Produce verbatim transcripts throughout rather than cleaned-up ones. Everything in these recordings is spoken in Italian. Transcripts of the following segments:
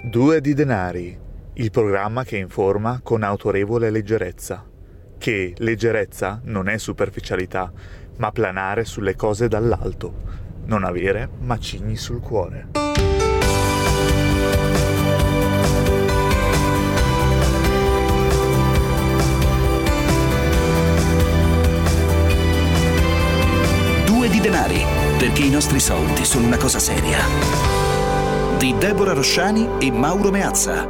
Due di denari, il programma che informa con autorevole leggerezza. Che leggerezza non è superficialità, ma planare sulle cose dall'alto, non avere macigni sul cuore. Due di denari, perché i nostri soldi sono una cosa seria. Di Deborah Rosciani e Mauro Meazza.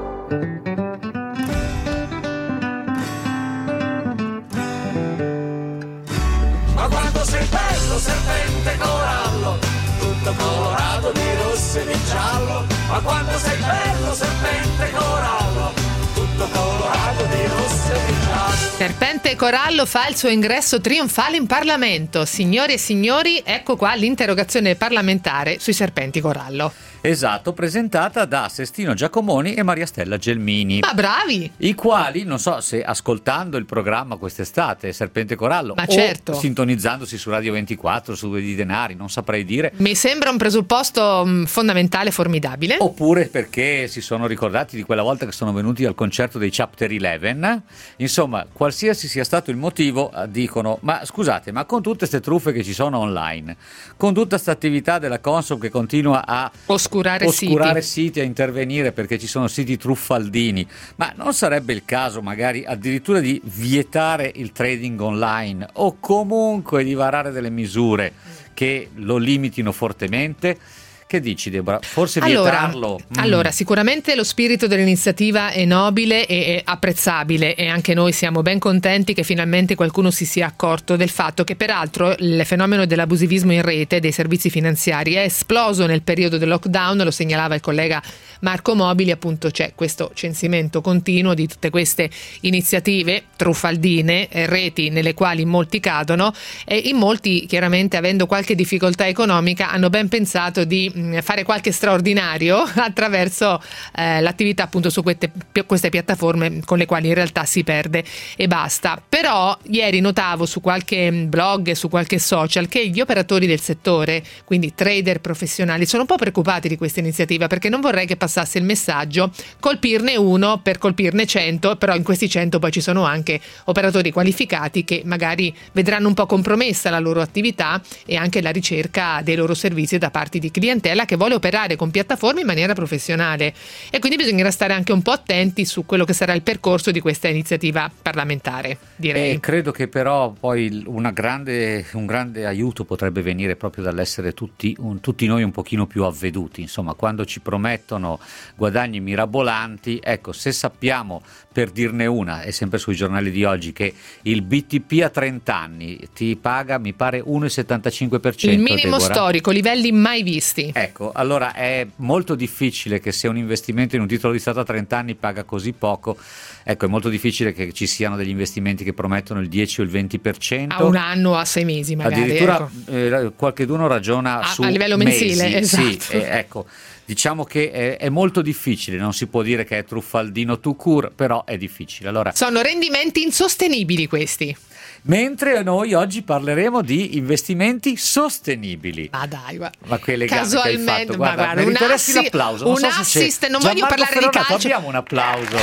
Ma quanto sei bello, serpente corallo, tutto colorato di rosso e di giallo. Ma quanto sei bello, serpente corallo, tutto colorato di rosso e di giallo. Serpente Corallo fa il suo ingresso trionfale in Parlamento. Signore e signori, ecco qua l'interrogazione parlamentare sui serpenti corallo. Esatto, presentata da Sestino Giacomoni e Maria Stella Gelmini. Ma bravi! I quali, non so se ascoltando il programma quest'estate, Serpente Corallo, Ma o certo. sintonizzandosi su Radio ventiquattro, su Due di Denari, non saprei dire. Mi sembra un presupposto mh, fondamentale, formidabile. Oppure perché si sono ricordati di quella volta che sono venuti al concerto dei Chapter undici. Insomma, qualsiasi sia stato il motivo, dicono: ma scusate, ma con tutte queste truffe che ci sono online, con tutta questa attività della Consob che continua a oscurare, oscurare siti. siti, a intervenire perché ci sono siti truffaldini, ma non sarebbe il caso magari addirittura di vietare il trading online o comunque di varare delle misure che lo limitino fortemente? Che dici, Deborah? Forse vietarlo? Allora, mm. allora, sicuramente lo spirito dell'iniziativa è nobile e è apprezzabile, e anche noi siamo ben contenti che finalmente qualcuno si sia accorto del fatto che peraltro il fenomeno dell'abusivismo in rete dei servizi finanziari è esploso nel periodo del lockdown. Lo segnalava il collega Marco Mobili. Appunto c'è questo censimento continuo di tutte queste iniziative truffaldine, eh, reti nelle quali molti cadono, e in molti, chiaramente avendo qualche difficoltà economica, hanno ben pensato di fare qualche straordinario attraverso eh, l'attività appunto su queste, queste piattaforme con le quali in realtà si perde e basta. Però ieri notavo su qualche blog e su qualche social che gli operatori del settore, quindi trader professionali, sono un po' preoccupati di questa iniziativa, perché non vorrei che passasse il messaggio: colpirne uno per colpirne cento, però in questi cento poi ci sono anche operatori qualificati che magari vedranno un po' compromessa la loro attività e anche la ricerca dei loro servizi da parte di clientela che vuole operare con piattaforme in maniera professionale, e quindi bisognerà stare anche un po' attenti su quello che sarà il percorso di questa iniziativa parlamentare, direi. E credo che però poi una grande, un grande aiuto potrebbe venire proprio dall'essere tutti, un, tutti noi un pochino più avveduti. Insomma, quando ci promettono guadagni mirabolanti, ecco, se sappiamo, per dirne una, è sempre sui giornali di oggi, che il B T P a trenta anni ti paga, mi pare, uno virgola settantacinque per cento. Il minimo Deborah. storico, livelli mai visti. Ecco, allora è molto difficile che se un investimento in un titolo di Stato a trenta anni paga così poco, ecco, è molto difficile che ci siano degli investimenti che promettono il dieci o il venti per cento. A un anno o a sei mesi magari. Addirittura ecco. eh, qualcheduno ragiona a, su a livello mensile, mesi. esatto. Sì, eh, ecco, diciamo che è, è molto difficile, non si può dire che è truffaldino tout court, però è difficile. Allora, sono rendimenti insostenibili questi. Mentre noi oggi parleremo di investimenti sostenibili. Ah dai, guarda. Ma che elegante Casualmente, che hai fatto. Guarda, ma guarda, meriteresti un assi- l'applauso. Non un so se assist, c'è. non voglio Gianmarco parlare di Ferronato, calcio. abbiamo un applauso.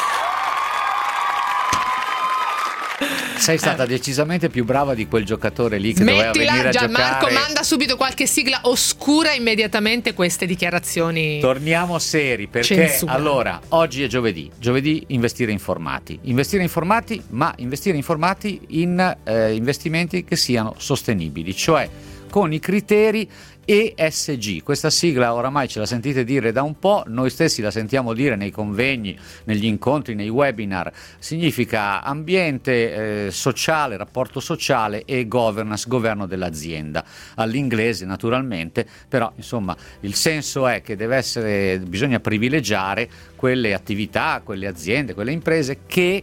Sei stata decisamente più brava di quel giocatore lì che Smettila, doveva venire a Gianmarco, giocare. manda subito qualche sigla, oscura immediatamente queste dichiarazioni. Torniamo seri, perché Censura. allora oggi è giovedì. Giovedì investire informati. Investire informati, ma investire informati in eh, investimenti che siano sostenibili, cioè con i criteri E S G. Questa sigla oramai ce la sentite dire da un po', noi stessi la sentiamo dire nei convegni, negli incontri, nei webinar. Significa ambiente eh, sociale, rapporto sociale e governance, governo dell'azienda. All'inglese naturalmente, però insomma il senso è che deve essere, bisogna privilegiare quelle attività, quelle aziende, quelle imprese che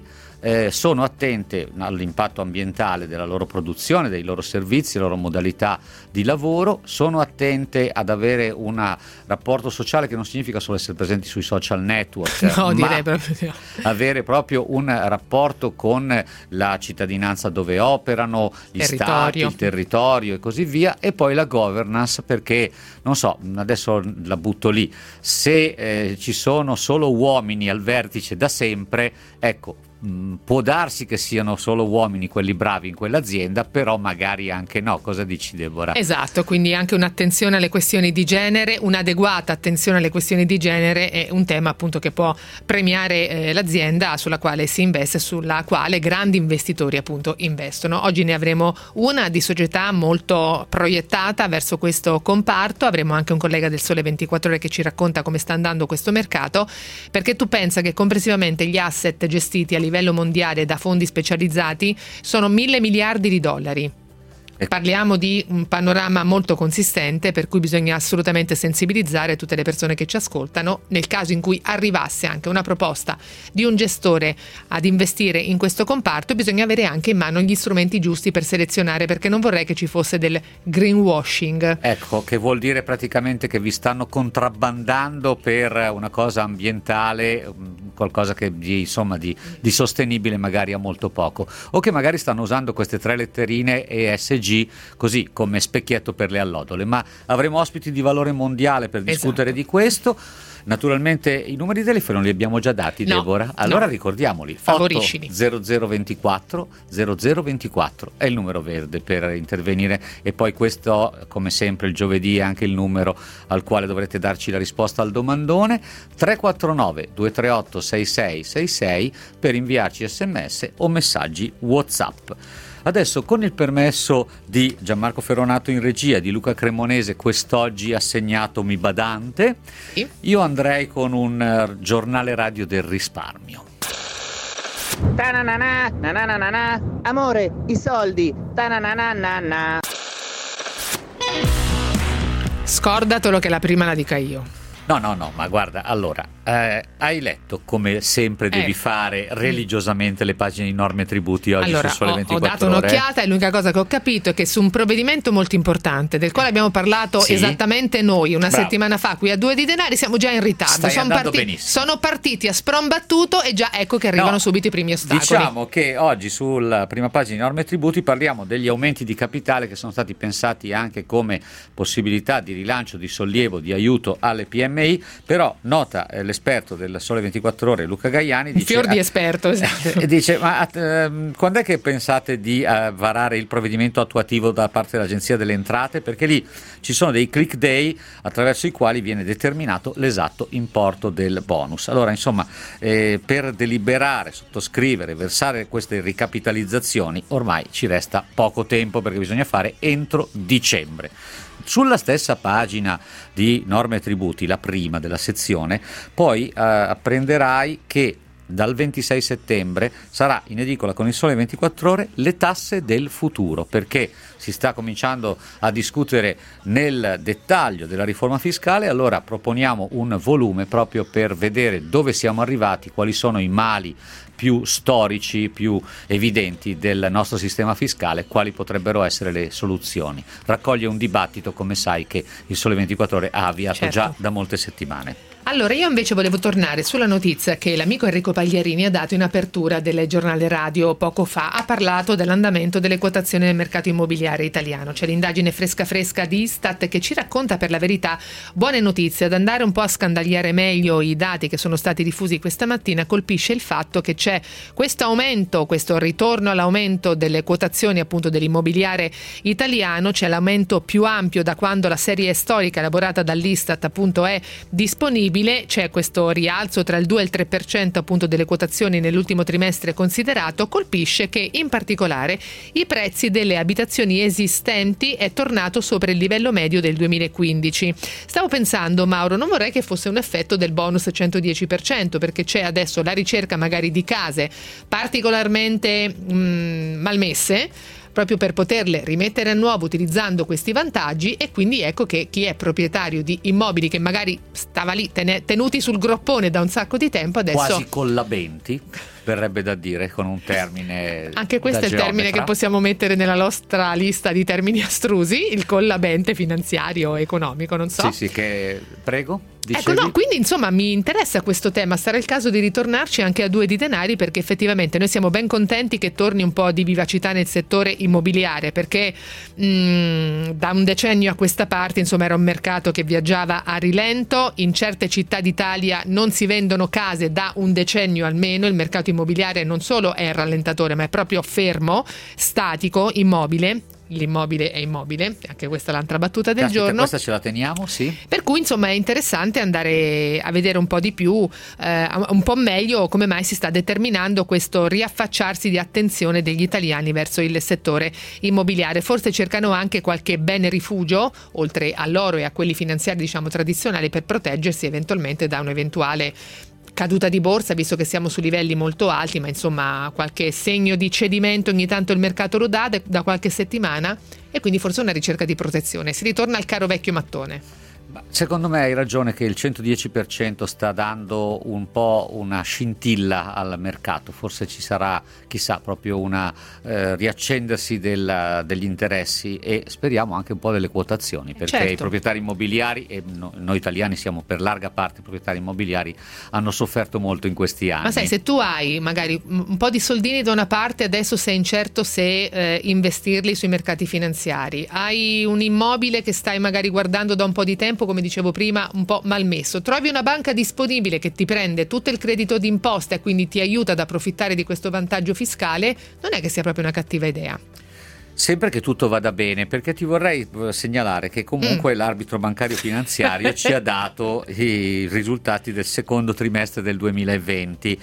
eh, sono attente all'impatto ambientale della loro produzione, dei loro servizi, delle loro modalità di lavoro, sono attente ad avere un rapporto sociale che non significa solo essere presenti sui social network, no, ma direi proprio no. avere proprio un rapporto con la cittadinanza dove operano, gli Territorio. stati, il territorio e così via, e poi la governance, perché non so, adesso la butto lì, se eh, ci sono solo uomini al vertice da sempre, ecco, può darsi che siano solo uomini quelli bravi in quell'azienda, però magari anche no. Cosa dici, Deborah? Esatto, quindi anche un'attenzione alle questioni di genere, un'adeguata attenzione alle questioni di genere è un tema appunto che può premiare eh, l'azienda sulla quale si investe, sulla quale grandi investitori appunto investono. Oggi ne avremo una di società molto proiettata verso questo comparto, avremo anche un collega del Sole ventiquattro Ore che ci racconta come sta andando questo mercato, perché tu pensa che complessivamente gli asset gestiti a livello livello mondiale da fondi specializzati sono mille miliardi di dollari. Parliamo di un panorama molto consistente, per cui bisogna assolutamente sensibilizzare tutte le persone che ci ascoltano. Nel caso in cui arrivasse anche una proposta di un gestore ad investire in questo comparto, bisogna avere anche in mano gli strumenti giusti per selezionare, perché non vorrei che ci fosse del greenwashing. Ecco, che vuol dire praticamente che vi stanno contrabbandando per una cosa ambientale, qualcosa che di, insomma di, di sostenibile magari ha molto poco, o che magari stanno usando queste tre letterine E S G così come specchietto per le allodole. Ma avremo ospiti di valore mondiale per discutere esatto. di questo. Naturalmente i numeri di telefono li abbiamo già dati, no, Deborah. Allora no. ricordiamoli. Favoriscili. otto zero zero ventiquattro zero zero ventiquattro è il numero verde per intervenire, e poi questo, come sempre il giovedì, è anche il numero al quale dovrete darci la risposta al domandone. Tre quattro nove due tre otto sei sei sei sei per inviarci sms o messaggi WhatsApp. Adesso, con il permesso di Gianmarco Ferronato in regia, di Luca Cremonese quest'oggi assegnatomi badante, sì. io andrei con un uh, giornale radio del risparmio. Ta-na-na-na, na-na-na-na. Amore, i soldi. Ta-na-na-na-na. Scordatelo che la prima la dica io. No, no, no, ma guarda, allora, eh, hai letto come sempre devi eh. fare religiosamente le pagine di Norme e Tributi oggi allora, su Sole ho, ventiquattro ho dato Ore? un'occhiata e l'unica cosa che ho capito è che su un provvedimento molto importante, del quale abbiamo parlato Sì. esattamente noi una Bravo. settimana fa qui a Due di Denari, siamo già in ritardo. Stai sono, andando parti- benissimo. sono partiti a sprombattuto e già ecco che arrivano No, subito i primi ostacoli. Diciamo che oggi sulla prima pagina di Norme e Tributi parliamo degli aumenti di capitale che sono stati pensati anche come possibilità di rilancio, di sollievo, di aiuto alle P M I, però nota eh, l'esperto del Sole ventiquattro Ore Luca Gaiani, Un dice, fior di ah, esperto, esatto. e dice ma ehm, quando è che pensate di eh, varare il provvedimento attuativo da parte dell'Agenzia delle Entrate, perché lì ci sono dei click day attraverso i quali viene determinato l'esatto importo del bonus. Allora insomma eh, per deliberare, sottoscrivere, versare queste ricapitalizzazioni ormai ci resta poco tempo, perché bisogna fare entro dicembre. Sulla stessa pagina di Norme e Tributi, la prima della sezione, poi eh, apprenderai che dal ventisei settembre sarà in edicola con il Sole ventiquattro Ore le tasse del futuro, perché si sta cominciando a discutere nel dettaglio della riforma fiscale. Allora proponiamo un volume proprio per vedere dove siamo arrivati, quali sono i mali più storici, più evidenti del nostro sistema fiscale, quali potrebbero essere le soluzioni. Raccoglie un dibattito, come sai, che il Sole ventiquattro Ore ha avviato Certo. già da molte settimane. Allora, io invece volevo tornare sulla notizia che l'amico Enrico Pagliarini ha dato in apertura del giornale radio poco fa. Ha parlato dell'andamento delle quotazioni nel mercato immobiliare italiano. C'è l'indagine fresca fresca di Istat che ci racconta per la verità buone notizie. Ad andare un po' a scandagliare meglio i dati che sono stati diffusi questa mattina, colpisce il fatto che c'è questo aumento, questo ritorno all'aumento delle quotazioni appunto dell'immobiliare italiano. C'è l'aumento più ampio da quando la serie storica elaborata dall'Istat appunto è disponibile. C'è questo rialzo tra il due e il tre per cento appunto delle quotazioni nell'ultimo trimestre considerato. Colpisce che in particolare i prezzi delle abitazioni esistenti è tornato sopra il livello medio del duemilaquindici. Stavo pensando, Mauro, non vorrei che fosse un effetto del bonus centodieci per cento, perché c'è adesso la ricerca magari di case particolarmente mh, malmesse, proprio per poterle rimettere a nuovo utilizzando questi vantaggi, e quindi ecco che chi è proprietario di immobili che magari stava lì ten- tenuti sul groppone da un sacco di tempo adesso Quasi collabenti. verrebbe da dire, con un termine. Anche questo è il geometra. termine che possiamo mettere nella nostra lista di termini astrusi, il collabente finanziario economico, non so. Sì, sì, che prego. Dicevi? Ecco, no, quindi insomma mi interessa questo tema, sarà il caso di ritornarci anche a Due di Denari, perché effettivamente noi siamo ben contenti che torni un po' di vivacità nel settore immobiliare, perché mh, da un decennio a questa parte insomma era un mercato che viaggiava a rilento, in certe città d'Italia non si vendono case da un decennio almeno, il mercato immobiliare non solo è rallentatore ma è proprio fermo, statico, immobile. L'immobile è immobile, anche questa è l'altra battuta del Caspita, giorno. Questa ce la teniamo, sì. Per cui insomma è interessante andare a vedere un po' di più, eh, un po' meglio come mai si sta determinando questo riaffacciarsi di attenzione degli italiani verso il settore immobiliare. Forse cercano anche qualche bene rifugio, oltre all'oro e a quelli finanziari diciamo tradizionali, per proteggersi eventualmente da un'eventuale caduta di borsa, visto che siamo su livelli molto alti, ma insomma qualche segno di cedimento ogni tanto il mercato lo dà da qualche settimana, e quindi forse una ricerca di protezione. Si ritorna al caro vecchio mattone. Secondo me hai ragione che il centodieci per cento sta dando un po' una scintilla al mercato, forse ci sarà, chissà, proprio una eh, riaccendersi del, degli interessi, e speriamo anche un po' delle quotazioni, perché certo. I proprietari immobiliari, e no, noi italiani siamo per larga parte proprietari immobiliari, hanno sofferto molto in questi anni. Ma sai, se tu hai magari un po' di soldini da una parte, adesso sei incerto se eh, investirli sui mercati finanziari, hai un immobile che stai magari guardando da un po' di tempo, come dicevo prima, un po' malmesso, trovi una banca disponibile che ti prende tutto il credito d'imposta e quindi ti aiuta ad approfittare di questo vantaggio fiscale, non è che sia proprio una cattiva idea. Sempre che tutto vada bene, perché ti vorrei segnalare che comunque mm. l'arbitro bancario finanziario ci ha dato i risultati del secondo trimestre del duemilaventi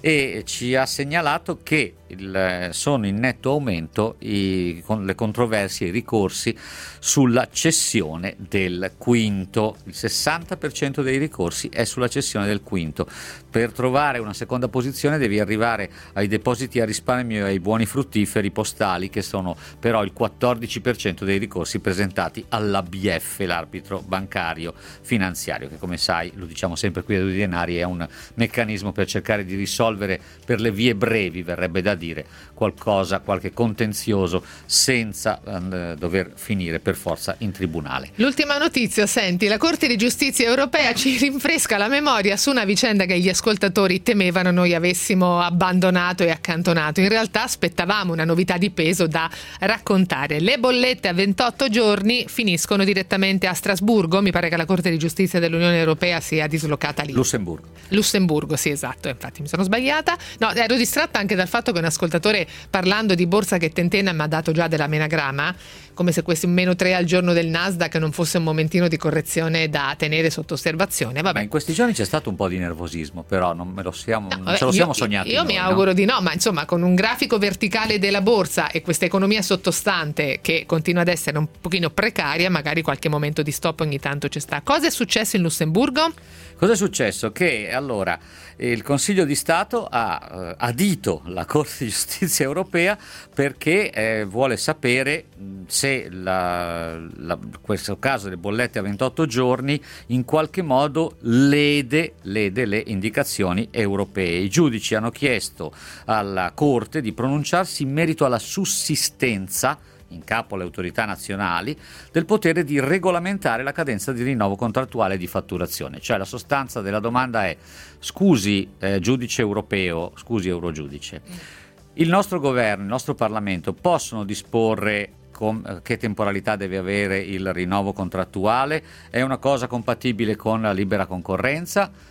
e ci ha segnalato che il, sono in netto aumento i, con le controversie, i ricorsi sulla cessione del quinto. Il sessanta per cento dei ricorsi è sulla cessione del quinto. Per trovare una seconda posizione devi arrivare ai depositi a risparmio e ai buoni fruttiferi postali, che sono però il quattordici per cento dei ricorsi presentati all'A B F, l'arbitro bancario finanziario, che come sai, lo diciamo sempre qui a Due di Denari, è un meccanismo per cercare di risolvere per le vie brevi, verrebbe da dire, qualcosa, qualche contenzioso senza eh, dover finire per forza in tribunale. L'ultima notizia, senti, la Corte di Giustizia europea ci rinfresca la memoria su una vicenda che gli ascoltatori temevano noi avessimo abbandonato e accantonato. In realtà aspettavamo una novità di peso da raccontare. Le bollette a ventotto giorni finiscono direttamente a Strasburgo, mi pare che la Corte di Giustizia dell'Unione Europea sia dislocata lì. Lussemburgo. Lussemburgo, sì, esatto, infatti mi sono sbagliata. No, ero distratta anche dal fatto che un ascoltatore, parlando di borsa che tentena, mi ha dato già della menagramma, come se questo meno tre al giorno del Nasdaq non fosse un momentino di correzione da tenere sotto osservazione. Vabbè. Ma in questi giorni c'è stato un po' di nervosismo, però non me lo siamo, no, non vabbè, ce lo io, siamo sognati. Io noi, mi auguro no? di no, ma insomma con un grafico verticale della borsa e questa economia sottostante che continua ad essere un pochino precaria, magari qualche momento di stop ogni tanto ci sta. Cosa è successo in Lussemburgo? Cosa è successo? Che allora il Consiglio di Stato ha eh, adito la Corte di Giustizia europea perché eh, vuole sapere se la, la, questo caso delle bollette a ventotto giorni in qualche modo lede, lede le indicazioni europee. I giudici hanno chiesto alla Corte di pronunciarsi in merito alla sussistenza in capo alle autorità nazionali del potere di regolamentare la cadenza di rinnovo contrattuale di fatturazione. Cioè la sostanza della domanda è: scusi eh, giudice europeo, scusi eurogiudice, il nostro governo, il nostro Parlamento possono disporre con che temporalità deve avere il rinnovo contrattuale? È una cosa compatibile con la libera concorrenza?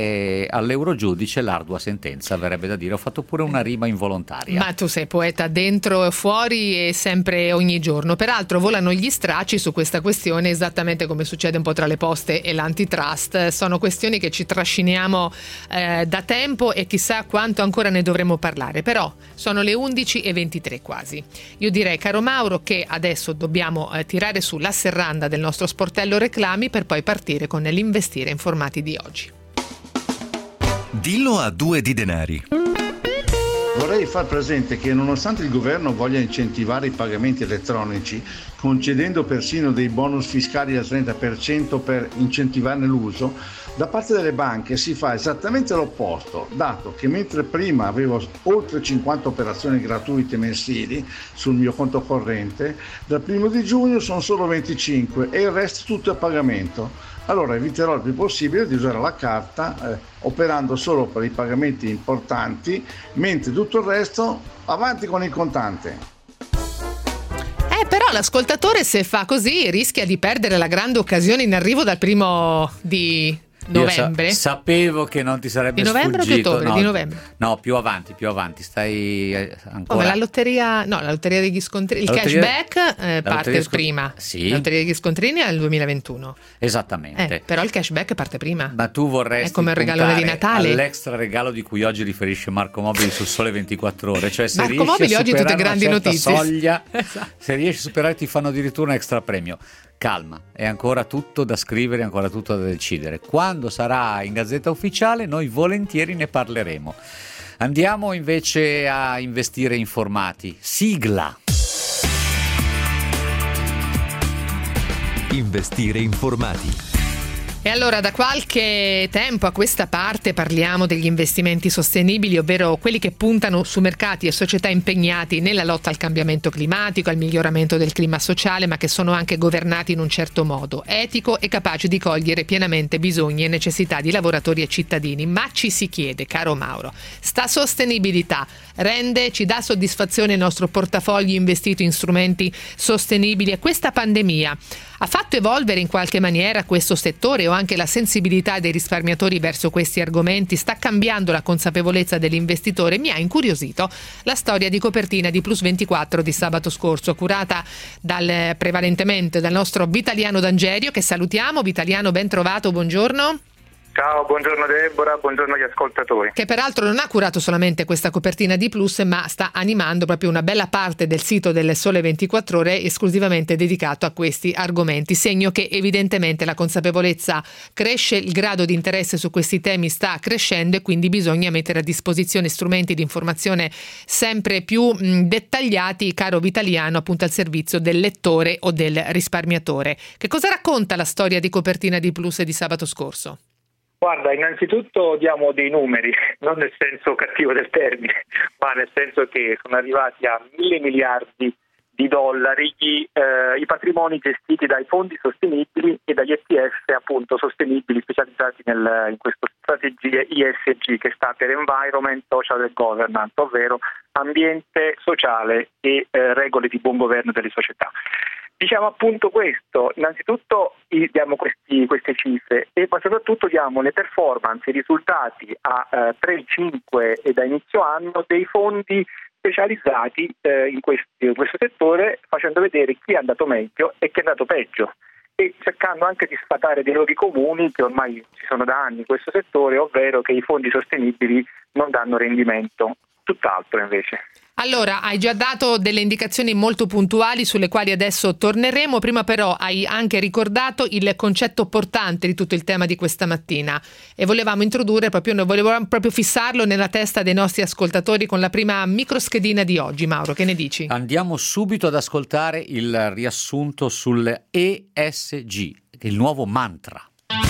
E all'eurogiudice l'ardua sentenza, verrebbe da dire. Ho fatto pure una rima involontaria. Ma tu sei poeta dentro e fuori e sempre, ogni giorno. Peraltro volano gli stracci su questa questione, esattamente come succede un po' tra le poste e l'antitrust. Sono questioni che ci trasciniamo eh, da tempo e chissà quanto ancora ne dovremo parlare. Però sono le undici e ventitré quasi. Io direi, caro Mauro, che adesso dobbiamo eh, tirare su la serranda del nostro sportello reclami per poi partire con l'Investire Informati di oggi. Dillo a Due di Denari. Vorrei far presente che nonostante il governo voglia incentivare i pagamenti elettronici, concedendo persino dei bonus fiscali al trenta per cento per incentivarne l'uso, da parte delle banche si fa esattamente l'opposto, dato che mentre prima avevo oltre cinquanta operazioni gratuite mensili sul mio conto corrente, dal primo di giugno sono solo venticinque e il resto tutto a pagamento. Allora eviterò il più possibile di usare la carta, eh, operando solo per i pagamenti importanti, mentre tutto il resto avanti con il contante. Eh, però l'ascoltatore, se fa così, rischia di perdere la grande occasione in arrivo dal primo di novembre. Io sa- sapevo che non ti sarebbe di novembre sfuggito. o di ottobre? No, di novembre. No, più avanti, più avanti. Stai eh, ancora. Come la lotteria, no, la lotteria degli scontrini, il La lotteria- cashback eh, la parte lotteria scon- prima. Sì. La lotteria degli scontrini è il duemilaventuno. Esattamente. Eh, però il cashback parte prima. Ma tu vorresti È come il regalone di puntare Natale. all'extra regalo di cui oggi riferisce Marco Mobili su Sole ventiquattro Ore, cioè se Marco riesci Mobili a oggi superare tutte grandi una certa notizie. soglia, Esatto. se riesci a superare ti fanno addirittura un extra premio. Calma, è ancora tutto da scrivere, ancora tutto da decidere. Quando sarà in Gazzetta Ufficiale noi volentieri ne parleremo. Andiamo invece a investire informati. Sigla. Investire informati. E allora da qualche tempo a questa parte parliamo degli investimenti sostenibili, ovvero quelli che puntano su mercati e società impegnati nella lotta al cambiamento climatico, al miglioramento del clima sociale, ma che sono anche governati in un certo modo, etico e capaci di cogliere pienamente bisogni e necessità di lavoratori e cittadini. Ma ci si chiede, caro Mauro, sta sostenibilità rende, ci dà soddisfazione il nostro portafoglio investito in strumenti sostenibili, e questa pandemia ha fatto evolvere in qualche maniera questo settore, o anche la sensibilità dei risparmiatori verso questi argomenti sta cambiando la consapevolezza dell'investitore? Mi ha incuriosito la storia di copertina di Plus ventiquattro di sabato scorso, curata dal, prevalentemente dal nostro Vitaliano D'Angerio, che salutiamo. Vitaliano, ben trovato, buongiorno. Ciao, buongiorno Deborah, buongiorno agli ascoltatori. Che peraltro non ha curato solamente questa copertina di Plus, ma sta animando proprio una bella parte del sito del Sole ventiquattro Ore esclusivamente dedicato a questi argomenti, segno che evidentemente la consapevolezza cresce, il grado di interesse su questi temi sta crescendo, e quindi bisogna mettere a disposizione strumenti di informazione sempre più mh, dettagliati, caro Vitaliano, appunto al servizio del lettore o del risparmiatore. Che cosa racconta la storia di copertina di Plus di sabato scorso? Guarda, innanzitutto diamo dei numeri, non nel senso cattivo del termine, ma nel senso che sono arrivati a mille miliardi di dollari gli, eh, i patrimoni gestiti dai fondi sostenibili e dagli E T F appunto sostenibili specializzati nel, in questa strategia E S G, che sta per Environment, Social and Governance, ovvero ambiente, sociale e eh, regole di buon governo delle società. Diciamo appunto questo, innanzitutto diamo questi, queste cifre, e poi soprattutto diamo le performance, i risultati a eh, tre, cinque e da inizio anno dei fondi specializzati eh, in, questi, in questo settore, facendo vedere chi è andato meglio e chi è andato peggio, e cercando anche di sfatare dei luoghi comuni che ormai ci sono da anni in questo settore, ovvero che i fondi sostenibili non danno rendimento, tutt'altro invece. Allora, hai già dato delle indicazioni molto puntuali sulle quali adesso torneremo. Prima però hai anche ricordato il concetto portante di tutto il tema di questa mattina, e volevamo introdurre proprio, noi volevamo proprio fissarlo nella testa dei nostri ascoltatori con la prima microschedina di oggi. Mauro, che ne dici? Andiamo subito ad ascoltare il riassunto sul E S G, il nuovo mantra.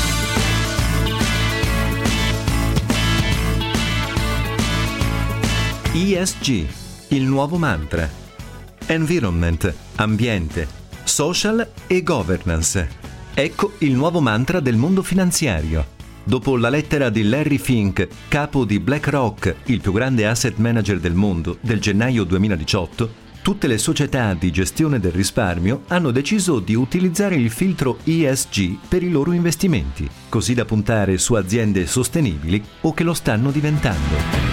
E S G, il nuovo mantra. Environment, ambiente, social e governance. Ecco il nuovo mantra del mondo finanziario. Dopo la lettera di Larry Fink, capo di BlackRock, il più grande asset manager del mondo, del gennaio duemiladiciotto, tutte le società di gestione del risparmio hanno deciso di utilizzare il filtro E S G per i loro investimenti, così da puntare su aziende sostenibili o che lo stanno diventando.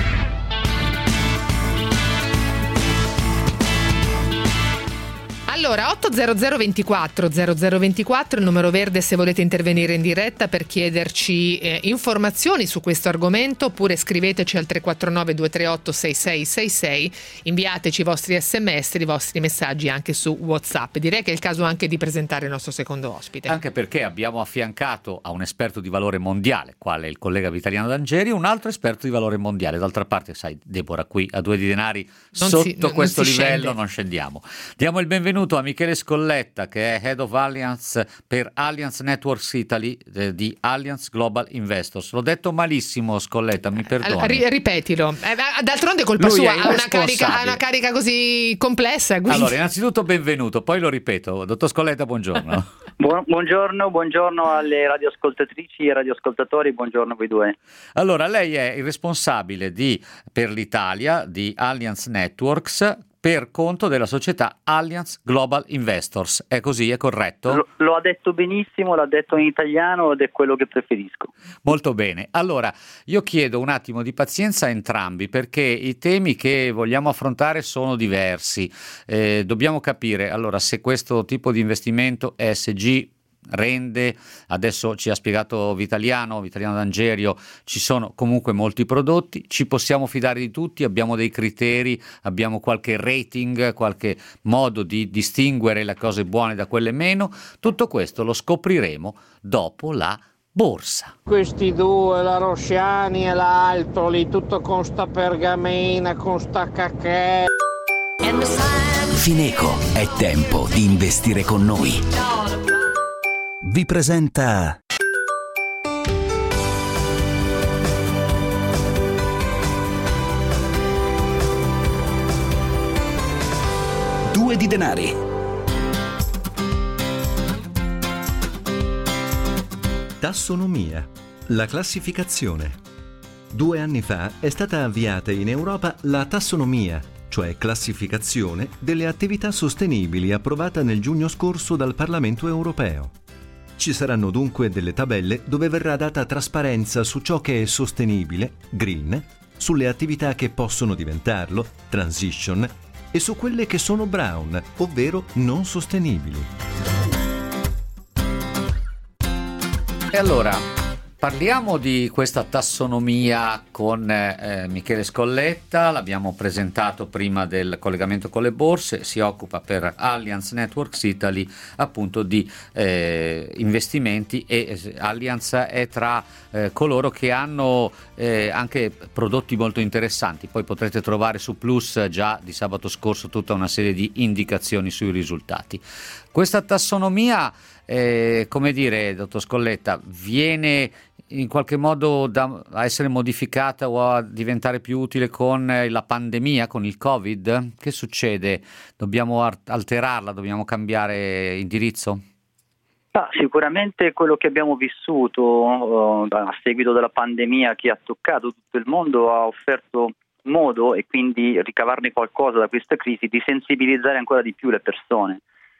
Allora, otto zero zero ventiquattro zero zero ventiquattro, il numero verde se volete intervenire in diretta per chiederci eh, informazioni su questo argomento, oppure scriveteci al tre quattro nove due tre otto sei sei sei sei, inviateci i vostri sms, i vostri messaggi anche su WhatsApp. Direi che è il caso anche di presentare il nostro secondo ospite. Anche perché abbiamo affiancato a un esperto di valore mondiale, quale il collega Vitaliano D'Angeri, un altro esperto di valore mondiale. D'altra parte, sai, Deborah, qui a Due di Denari Non sotto si- non questo si livello scende. non scendiamo. Diamo il benvenuto a Michele Scolletta, che è Head of Alliance per Alliance Networks Italy eh, di Alliance Global Investors. L'ho detto malissimo, Scolletta, mi perdoni. Allora, ri- ripetilo. Eh, d'altronde è colpa Lui sua, è ha una, carica, irresponsabile. ha una carica così complessa. Quindi... Allora, innanzitutto benvenuto, poi lo ripeto. Dottor Scolletta, buongiorno. Buon- buongiorno, buongiorno alle radioascoltatrici e radioascoltatori, buongiorno a voi due. Allora, lei è il responsabile di, per l'Italia di Alliance Networks per conto della società Alliance Global Investors. È così, è corretto? Lo, lo ha detto benissimo, l'ha detto in italiano ed è quello che preferisco. Molto bene. Allora, io chiedo un attimo di pazienza a entrambi, perché i temi che vogliamo affrontare sono diversi. Eh, dobbiamo capire, allora, se questo tipo di investimento E S G rende, adesso ci ha spiegato Vitaliano, Vitaliano D'Angerio, ci sono comunque molti prodotti, ci possiamo fidare di tutti, abbiamo dei criteri, abbiamo qualche rating, qualche modo di distinguere le cose buone da quelle meno. Tutto questo lo scopriremo dopo la borsa. Questi due, la Rosciani e l'altro lì, tutto con sta pergamena, con sta cacchè. Fineco, è tempo di investire con noi. Vi presenta Due di Denari. Tassonomia, la classificazione. Due anni fa è stata avviata in Europa la tassonomia, cioè classificazione delle attività sostenibili, approvata nel giugno scorso dal Parlamento europeo. Ci saranno dunque delle tabelle dove verrà data trasparenza su ciò che è sostenibile, green, sulle attività che possono diventarlo, transition, e su quelle che sono brown, ovvero non sostenibili. E allora, parliamo di questa tassonomia con eh, Michele Scolletta, l'abbiamo presentato prima del collegamento con le borse, si occupa per Alliance Networks Italy appunto di eh, investimenti e eh, Alliance è tra eh, coloro che hanno eh, anche prodotti molto interessanti. Poi potrete trovare su Plus già di sabato scorso tutta una serie di indicazioni sui risultati. Questa tassonomia, eh, come dire, dottor Scolletta, viene in qualche modo da, a essere modificata o a diventare più utile con la pandemia, con il Covid? Che succede? Dobbiamo alterarla? Dobbiamo cambiare indirizzo? Ah, sicuramente quello che abbiamo vissuto uh, a seguito della pandemia che ha toccato tutto il mondo ha offerto modo, e quindi ricavarne qualcosa da questa crisi, di sensibilizzare ancora di più le persone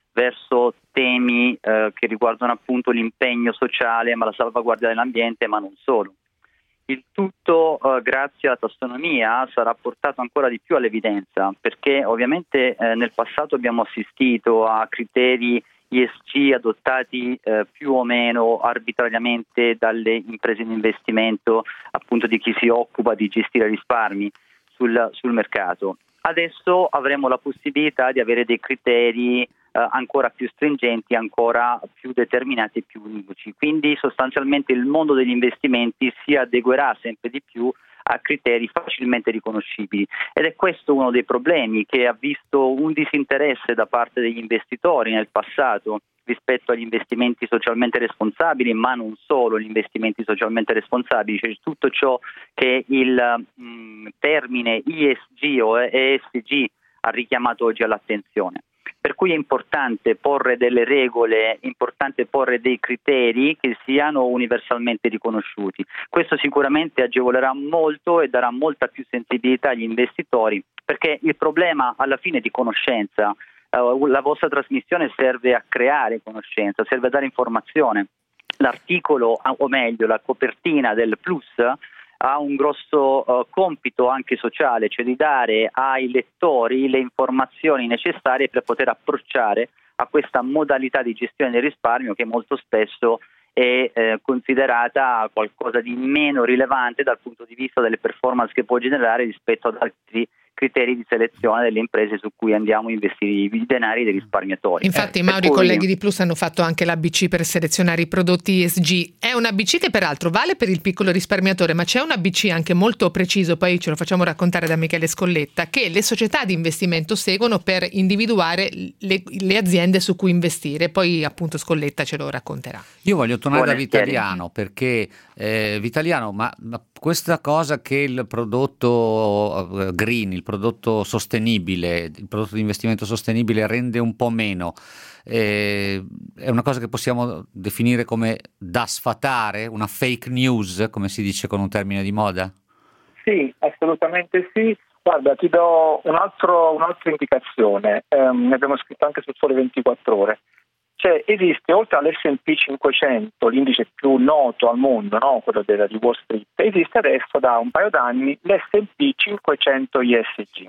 verso temi eh, che riguardano appunto l'impegno sociale, ma la salvaguardia dell'ambiente, ma non solo. Il tutto, eh, grazie alla tassonomia, sarà portato ancora di più all'evidenza, perché ovviamente eh, nel passato abbiamo assistito a criteri E S G adottati eh, più o meno arbitrariamente dalle imprese di investimento, appunto di chi si occupa di gestire risparmi sul, sul mercato. Adesso avremo la possibilità di avere dei criteri Uh, ancora più stringenti, ancora più determinati e più univoci. Quindi sostanzialmente il mondo degli investimenti si adeguerà sempre di più a criteri facilmente riconoscibili, ed è questo uno dei problemi che ha visto un disinteresse da parte degli investitori nel passato rispetto agli investimenti socialmente responsabili, ma non solo gli investimenti socialmente responsabili, cioè tutto ciò che il mh, termine E S G o E S G ha richiamato oggi all'attenzione. Per cui è importante porre delle regole, è importante porre dei criteri che siano universalmente riconosciuti. Questo sicuramente agevolerà molto e darà molta più sensibilità agli investitori, perché il problema alla fine è di conoscenza. Uh, la vostra trasmissione serve a creare conoscenza, serve a dare informazione. L'articolo, o meglio la copertina del Plus, ha un grosso uh, compito anche sociale, cioè di dare ai lettori le informazioni necessarie per poter approcciare a questa modalità di gestione del risparmio che molto spesso è eh, considerata qualcosa di meno rilevante dal punto di vista delle performance che può generare rispetto ad altri criteri di selezione delle imprese su cui andiamo a investire i denari dei risparmiatori. Infatti, eh, Mauro, i poi... colleghi di Plus hanno fatto anche l'A B C per selezionare i prodotti E S G. È un A B C che peraltro vale per il piccolo risparmiatore, ma c'è un A B C anche molto preciso, poi ce lo facciamo raccontare da Michele Scolletta, che le società di investimento seguono per individuare le, le aziende su cui investire. Poi appunto Scolletta ce lo racconterà. Io voglio tornare da Volentieri. Vitaliano, perché eh, Vitaliano, ma, ma questa cosa che il prodotto uh, green, il prodotto sostenibile, il prodotto di investimento sostenibile rende un po' meno, eh, è una cosa che possiamo definire come da sfatare, una fake news, come si dice con un termine di moda? Sì, assolutamente sì. Guarda, ti do un altro, un'altra indicazione, um, ne abbiamo scritto anche su Sole ventiquattro Ore. Cioè, esiste, oltre all'esse and pi cinquecento, l'indice più noto al mondo, no? Quello della, di Wall Street, esiste adesso da un paio d'anni l'esse and pi cinquecento E S G.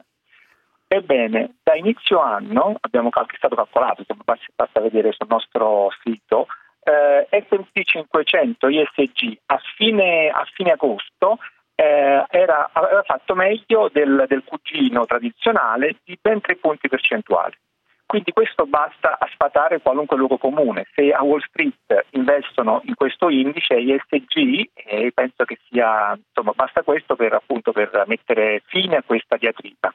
Ebbene, da inizio anno, abbiamo cal- è stato calcolato, basta, basta vedere sul nostro sito, eh, esse and pi cinquecento E S G a fine, a fine agosto eh, era, aveva fatto meglio del, del cugino tradizionale di ben tre punti percentuali. Quindi questo basta a sfatare qualunque luogo comune. Se a Wall Street investono in questo indice E S G, eh, penso che sia, insomma, basta questo per appunto per mettere fine a questa diatriba.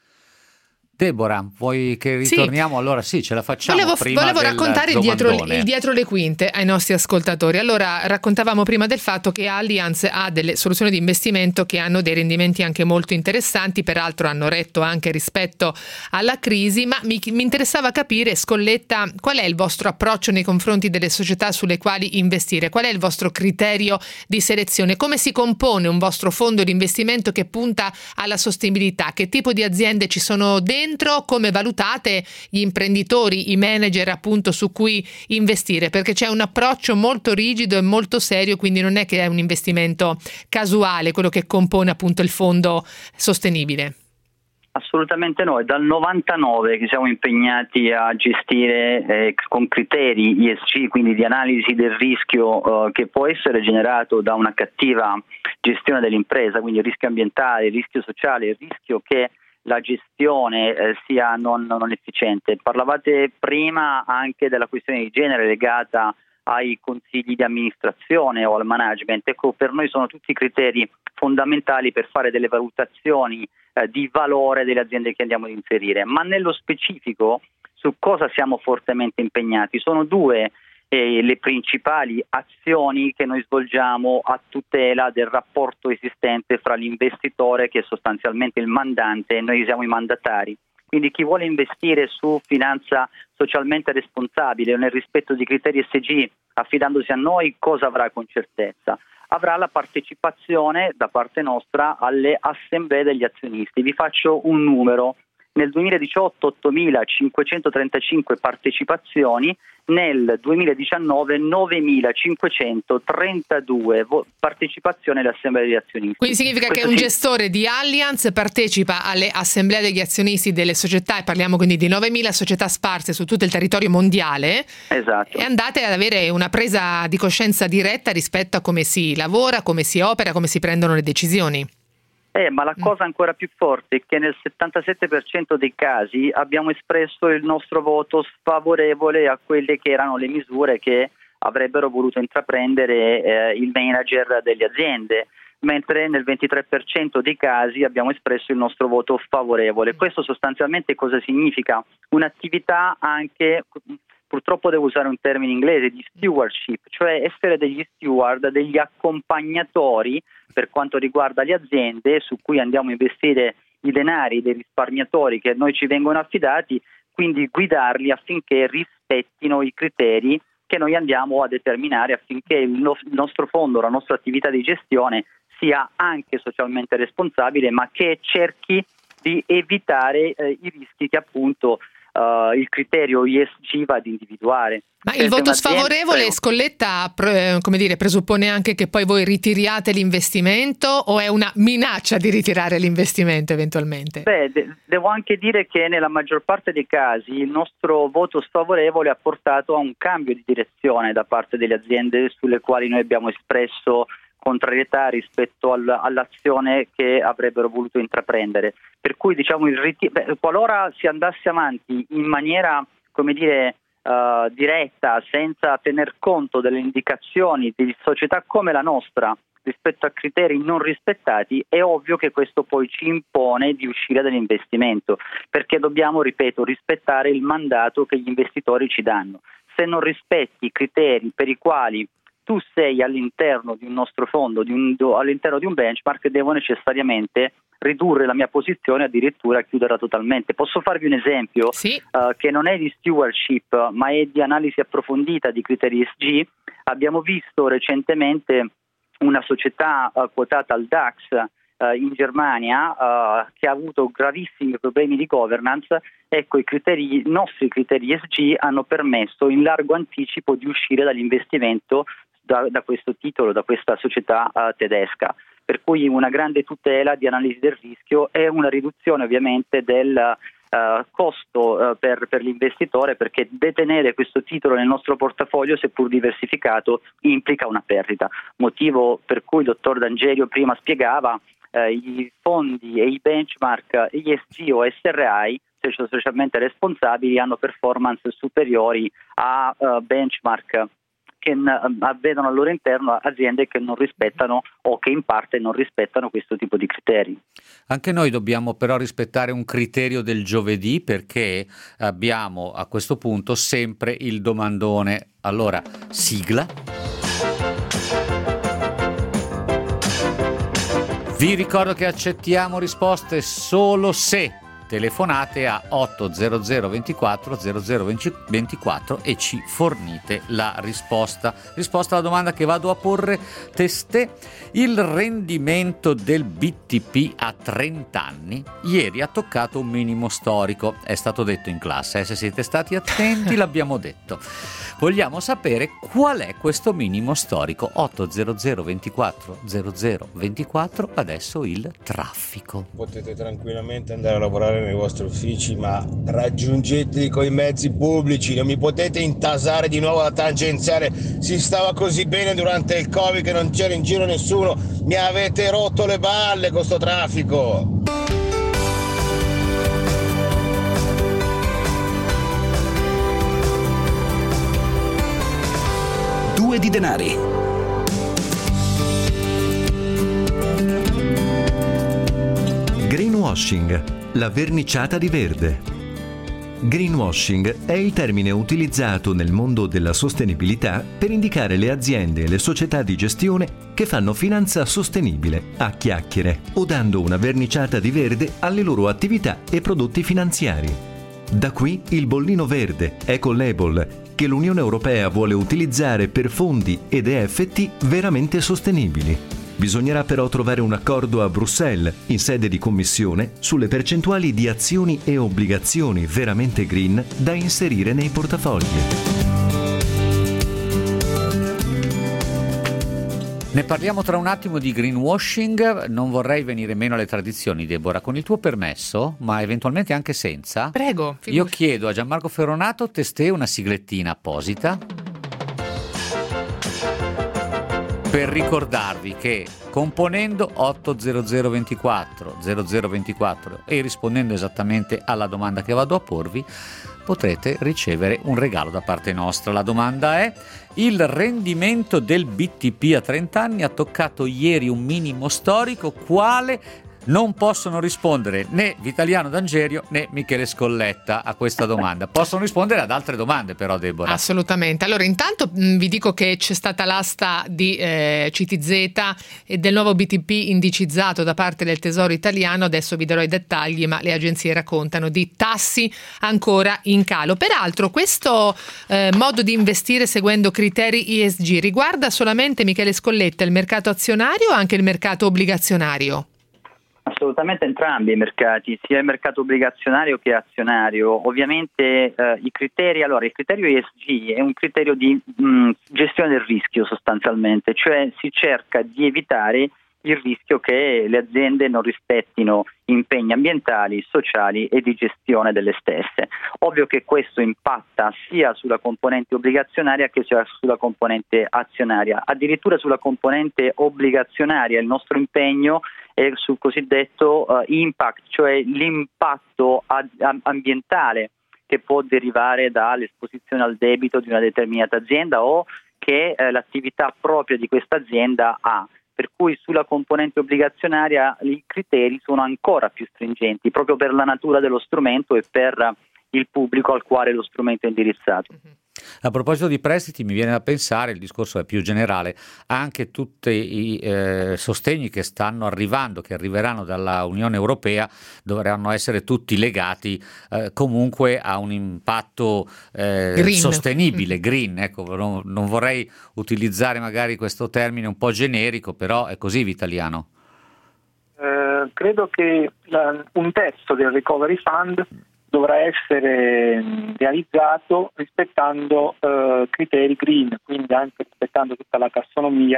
Deborah, vuoi che ritorniamo? Sì. Allora sì, ce la facciamo. Volevo, prima volevo del raccontare il dietro, domandone. il dietro le quinte ai nostri ascoltatori. Allora, raccontavamo prima del fatto che Allianz ha delle soluzioni di investimento che hanno dei rendimenti anche molto interessanti, peraltro hanno retto anche rispetto alla crisi, ma mi, mi interessava capire, Scolletta, qual è il vostro approccio nei confronti delle società sulle quali investire? Qual è il vostro criterio di selezione? Come si compone un vostro fondo di investimento che punta alla sostenibilità? Che tipo di aziende ci sono dentro? Come valutate gli imprenditori, i manager appunto su cui investire? Perché c'è un approccio molto rigido e molto serio, quindi non è che è un investimento casuale quello che compone appunto il fondo sostenibile. Assolutamente no, è dal novantanove che siamo impegnati a gestire eh, con criteri E S G, quindi di analisi del rischio eh, che può essere generato da una cattiva gestione dell'impresa, quindi il rischio ambientale, il rischio sociale, il rischio che la gestione eh, sia non, non efficiente. Parlavate prima anche della questione di genere legata ai consigli di amministrazione o al management. Ecco, per noi sono tutti criteri fondamentali per fare delle valutazioni eh, di valore delle aziende che andiamo ad inserire. Ma nello specifico su cosa siamo fortemente impegnati? Sono due eh, le principali azioni che noi svolgiamo a tutela del rapporto esistente fra l'investitore, che è sostanzialmente il mandante, e noi siamo i mandatari. Quindi chi vuole investire su finanza socialmente responsabile o nel rispetto di criteri E S G affidandosi a noi, cosa avrà con certezza? Avrà la partecipazione da parte nostra alle assemblee degli azionisti. Vi faccio un numero. Nel duemiladiciotto ottomilacinquecentotrentacinque partecipazioni, nel duemiladiciannove novemilacinquecentotrentadue vo- partecipazioni alle assemblee degli azionisti. Quindi significa Questo che un sì. gestore di Allianz partecipa alle assemblee degli azionisti delle società, e parliamo quindi di novemila società sparse su tutto il territorio mondiale. Esatto. E andate ad avere una presa di coscienza diretta rispetto a come si lavora, come si opera, come si prendono le decisioni. Eh, ma la cosa ancora più forte è che nel settantasette per cento dei casi abbiamo espresso il nostro voto sfavorevole a quelle che erano le misure che avrebbero voluto intraprendere eh, il manager delle aziende, mentre nel ventitré per cento dei casi abbiamo espresso il nostro voto favorevole. Questo sostanzialmente cosa significa? Un'attività anche, purtroppo devo usare un termine inglese, di stewardship, cioè essere degli steward, degli accompagnatori per quanto riguarda le aziende su cui andiamo a investire i denari dei risparmiatori che a noi ci vengono affidati, quindi guidarli affinché rispettino i criteri che noi andiamo a determinare affinché il, no- il nostro fondo, la nostra attività di gestione sia anche socialmente responsabile, ma che cerchi di evitare eh, i rischi che appunto uh, il criterio E S G va ad individuare. Ma il voto sfavorevole, Scolletta, come dire, presuppone anche che poi voi ritiriate l'investimento, o è una minaccia di ritirare l'investimento eventualmente? Beh, de- devo anche dire che nella maggior parte dei casi il nostro voto sfavorevole ha portato a un cambio di direzione da parte delle aziende sulle quali noi abbiamo espresso contrarietà rispetto al, all'azione che avrebbero voluto intraprendere. Per cui diciamo il rit- beh, qualora si andasse avanti in maniera, come dire, Uh, diretta, senza tener conto delle indicazioni di società come la nostra rispetto a criteri non rispettati, è ovvio che questo poi ci impone di uscire dall'investimento, perché dobbiamo, ripeto, rispettare il mandato che gli investitori ci danno. Se non rispetti i criteri per i quali tu sei all'interno di un nostro fondo, di un, all'interno di un benchmark, devo necessariamente ridurre la mia posizione, addirittura chiuderla totalmente. Posso farvi un esempio? Sì. uh, che non è di stewardship, ma è di analisi approfondita di criteri E S G. Abbiamo visto recentemente una società uh, quotata al DAX uh, in Germania uh, che ha avuto gravissimi problemi di governance. Ecco, i criteri, i nostri criteri E S G hanno permesso in largo anticipo di uscire dall'investimento da, da questo titolo, da questa società uh, tedesca. Per cui una grande tutela di analisi del rischio e una riduzione ovviamente del uh, costo uh, per, per l'investitore, perché detenere questo titolo nel nostro portafoglio, seppur diversificato, implica una perdita. Motivo per cui il dottor D'Angerio prima spiegava uh, i fondi e i benchmark E S G o S R I, socialmente responsabili, hanno performance superiori a uh, benchmark che vedono al loro interno aziende che non rispettano o che in parte non rispettano questo tipo di criteri. Anche noi dobbiamo però rispettare un criterio del giovedì, perché abbiamo a questo punto sempre il domandone. Allora, sigla. Vi ricordo che accettiamo risposte solo se telefonate a otto zero zero ventiquattro zero zero ventiquattro e ci fornite la risposta. Risposta alla domanda che vado a porre testé. Il rendimento del B T P a trenta anni ieri ha toccato un minimo storico. È stato detto in classe, eh? Se siete stati attenti l'abbiamo detto. Vogliamo sapere qual è questo minimo storico. Otto zero zero ventiquattro zero zero ventiquattro, adesso il traffico. Potete tranquillamente andare a lavorare nei vostri uffici, ma raggiungeteli con i mezzi pubblici, non mi potete intasare di nuovo la tangenziale. Si stava così bene durante il Covid che non c'era in giro nessuno, mi avete rotto le balle con sto traffico. Due di denari. Greenwashing, la verniciata di verde. Greenwashing è il termine utilizzato nel mondo della sostenibilità per indicare le aziende e le società di gestione che fanno finanza sostenibile a chiacchiere o dando una verniciata di verde alle loro attività e prodotti finanziari. Da qui il bollino verde, Ecolabel, che l'Unione Europea vuole utilizzare per fondi ed E F T veramente sostenibili. Bisognerà però trovare un accordo a Bruxelles, in sede di commissione, sulle percentuali di azioni e obbligazioni veramente green da inserire nei portafogli. Ne parliamo tra un attimo di greenwashing. Non vorrei venire meno alle tradizioni, Deborah, con il tuo permesso, ma eventualmente anche senza. Prego. Figurati. Io chiedo a Gianmarco Ferronato testè una siglettina apposita per ricordarvi che componendo otto zero zero ventiquattro zero zero ventiquattro e rispondendo esattamente alla domanda che vado a porvi, potrete ricevere un regalo da parte nostra. La domanda è: il rendimento del B T P a trenta anni ha toccato ieri un minimo storico, quale? Non possono rispondere né Vitaliano D'Angerio né Michele Scolletta a questa domanda. Possono rispondere ad altre domande però, Deborah. Assolutamente. Allora, intanto mh, vi dico che c'è stata l'asta di eh, C T Z e del nuovo B T P indicizzato da parte del Tesoro italiano. Adesso vi darò i dettagli, ma le agenzie raccontano di tassi ancora in calo. Peraltro questo eh, modo di investire seguendo criteri E S G riguarda solamente, Michele Scolletta, il mercato azionario o anche il mercato obbligazionario? assolutamente entrambi i mercati, sia il mercato obbligazionario che azionario. Ovviamente eh, i criteri, allora il criterio E S G è un criterio di mh, gestione del rischio sostanzialmente, cioè si cerca di evitare il rischio che le aziende non rispettino impegni ambientali, sociali e di gestione delle stesse. Ovvio che questo impatta sia sulla componente obbligazionaria che sia sulla componente azionaria. Addirittura sulla componente obbligazionaria il nostro impegno è sul cosiddetto uh, impact, cioè l'impatto ad- ambientale che può derivare dall'esposizione al debito di una determinata azienda o che eh, l'attività propria di questa azienda ha. Per cui sulla componente obbligazionaria i criteri sono ancora più stringenti, proprio per la natura dello strumento e per il pubblico al quale lo strumento è indirizzato. A proposito di prestiti, mi viene da pensare, il discorso è più generale, anche tutti i eh, sostegni che stanno arrivando, che arriveranno dalla Unione Europea, dovranno essere tutti legati eh, comunque a un impatto eh, sostenibile, green. Ecco, non, non vorrei utilizzare magari questo termine un po' generico, però è così Vitaliano. Eh, credo che la, un terzo del Recovery Fund dovrà essere realizzato rispettando eh, criteri green, quindi anche rispettando tutta la tassonomia,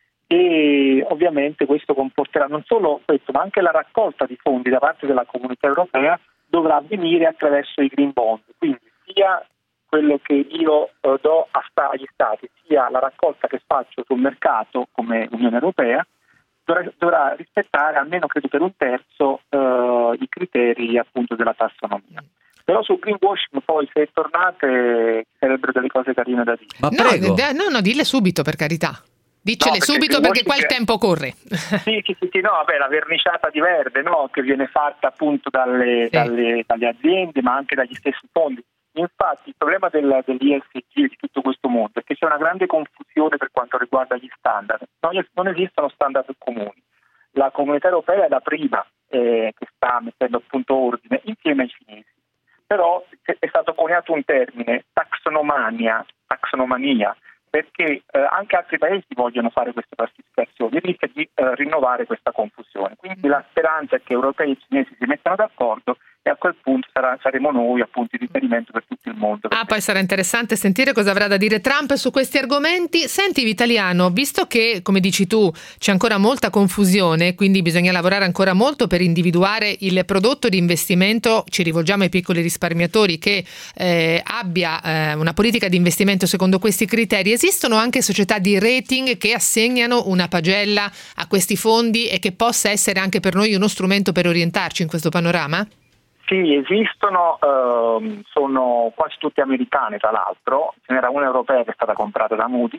e ovviamente questo comporterà non solo questo, ma anche la raccolta di fondi da parte della Comunità Europea dovrà avvenire attraverso i green bond, quindi sia quello che io eh, do a sta- agli Stati, sia la raccolta che faccio sul mercato come Unione Europea, dovrà, dovrà rispettare almeno credo per un terzo eh, i criteri appunto della tassonomia. Però sul greenwashing poi se tornate sarebbero delle cose carine da dire. Ma no, prego. d- no, no, dille subito per carità. Diccele No, perché subito il perché qua il greenwashing- tempo corre. Sì, sì, sì, sì, no, vabbè, la verniciata di verde, no, che viene fatta appunto dalle, dalle, dalle aziende, ma anche dagli stessi fondi. Infatti il problema del, dell'E S G e di tutto questo mondo è che c'è una grande confusione per quanto riguarda gli standard. Non, non esistono standard comuni. La Comunità Europea è la prima eh, che sta mettendo appunto ordine insieme ai cinesi. Però è stato coniato un termine, taxonomania, taxonomania, perché eh, anche altri paesi vogliono fare queste classificazioni e rischia di eh, rinnovare questa confusione. Quindi la speranza è che europei e cinesi si mettano d'accordo e a quel punto sarà, saremo noi appunto il riferimento per tutto il mondo. Ah, poi sarà interessante sentire cosa avrà da dire Trump su questi argomenti. Senti Vitaliano, visto che, come dici tu, c'è ancora molta confusione, quindi bisogna lavorare ancora molto per individuare il prodotto di investimento, ci rivolgiamo ai piccoli risparmiatori, che eh, abbia eh, una politica di investimento secondo questi criteri. Esistono anche società di rating che assegnano una pagella a questi fondi e che possa essere anche per noi uno strumento per orientarci in questo panorama? Sì, esistono, ehm, sono quasi tutte americane tra l'altro, ce n'era una europea che è stata comprata da Moody's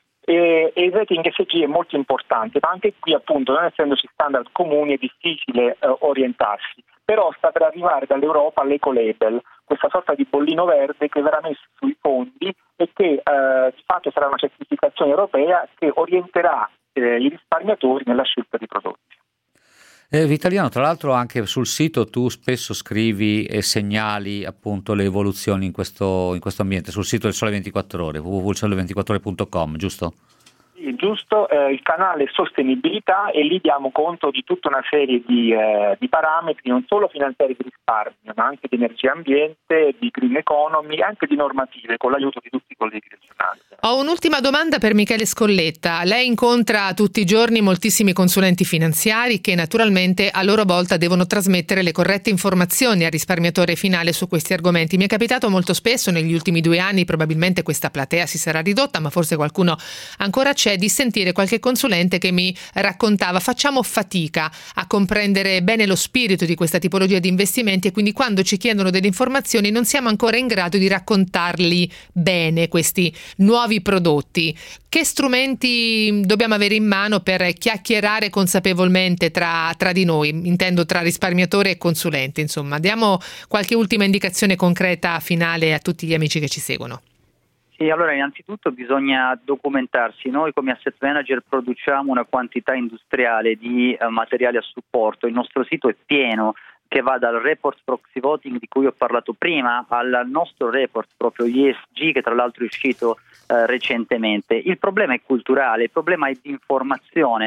e, e il rating E S G è molto importante, ma anche qui appunto non essendoci standard comuni è difficile eh, orientarsi, però sta per arrivare dall'Europa l'eco-label, questa sorta di bollino verde che verrà messo sui fondi e che eh, di fatto sarà una certificazione europea che orienterà eh, i risparmiatori nella scelta di prodotti. Eh, Vitaliano, tra l'altro anche sul sito tu spesso scrivi e segnali appunto le evoluzioni in questo, in questo ambiente, sul sito del Sole ventiquattro Ore, w w w punto il sole ventiquattro ore punto com, giusto? Sì, giusto, eh, il canale sostenibilità e lì diamo conto di tutta una serie di, eh, di parametri non solo finanziari di risparmio, ma anche di energia e ambiente, di green economy, anche di normative con l'aiuto di tutti i colleghi regionali. Ho un'ultima domanda per Michele Scolletta. Lei incontra tutti i giorni moltissimi consulenti finanziari che naturalmente a loro volta devono trasmettere le corrette informazioni al risparmiatore finale su questi argomenti. Mi è capitato molto spesso negli ultimi due anni, probabilmente questa platea si sarà ridotta, ma forse qualcuno ancora c'è, di sentire qualche consulente che mi raccontava facciamo fatica a comprendere bene lo spirito di questa tipologia di investimenti e quindi quando ci chiedono delle informazioni non siamo ancora in grado di raccontarli bene questi nuovi prodotti. Che strumenti dobbiamo avere in mano per chiacchierare consapevolmente tra, tra di noi, intendo tra risparmiatore e consulente, insomma. Diamo qualche ultima indicazione concreta finale a tutti gli amici che ci seguono. Sì, allora innanzitutto bisogna documentarsi. Noi come asset manager produciamo una quantità industriale di eh, materiale a supporto, il nostro sito è pieno, che va dal report proxy voting di cui ho parlato prima al nostro report proprio E S G che tra l'altro è uscito eh, recentemente. Il problema è culturale, il problema è di informazione.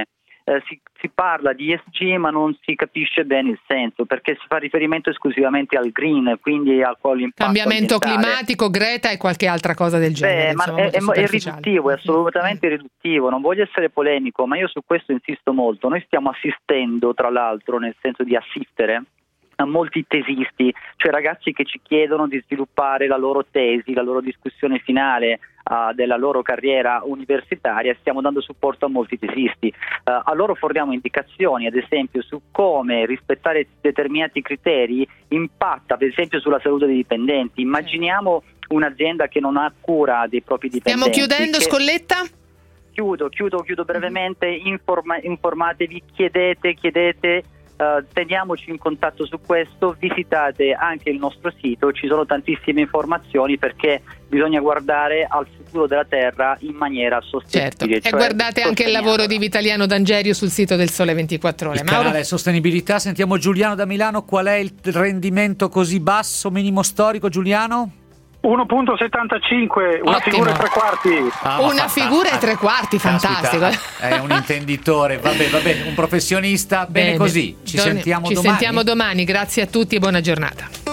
eh, si, si parla di E S G ma non si capisce bene il senso, perché si fa riferimento esclusivamente al green, quindi al quell'impatto cambiamento ambientale. climatico, Greta e qualche altra cosa del genere. Beh, ma insomma, è, è, è riduttivo, è assolutamente riduttivo, non voglio essere polemico, ma io su questo insisto molto. Noi stiamo assistendo, tra l'altro, nel senso di assistere a molti tesisti, cioè ragazzi che ci chiedono di sviluppare la loro tesi, la loro discussione finale uh, della loro carriera universitaria. Stiamo dando supporto a molti tesisti, uh, a loro forniamo indicazioni, ad esempio, su come rispettare determinati criteri impatta, ad esempio, sulla salute dei dipendenti. Immaginiamo un'azienda che non ha cura dei propri dipendenti. Stiamo chiudendo, che... Scolletta? Chiudo, chiudo, chiudo brevemente. Informa- informatevi, chiedete, chiedete. Uh, teniamoci in contatto su questo, visitate anche il nostro sito, ci sono tantissime informazioni, perché bisogna guardare al futuro della Terra in maniera sostenibile. Certo. Cioè e guardate anche il lavoro di Vitaliano D'Angerio sul sito del Sole ventiquattro Ore. Il Mauro? canale Sostenibilità. Sentiamo Giuliano da Milano. Qual è il rendimento così basso, minimo storico, Giuliano? uno virgola settantacinque, una Ottimo. figura e tre quarti. Ah, Una figura e tre quarti, fantastico. Caspita, è un intenditore, vabbè, vabbè, un professionista. Bene, Bene. così. Ci Doni- sentiamo ci domani. sentiamo domani, grazie a tutti e buona giornata.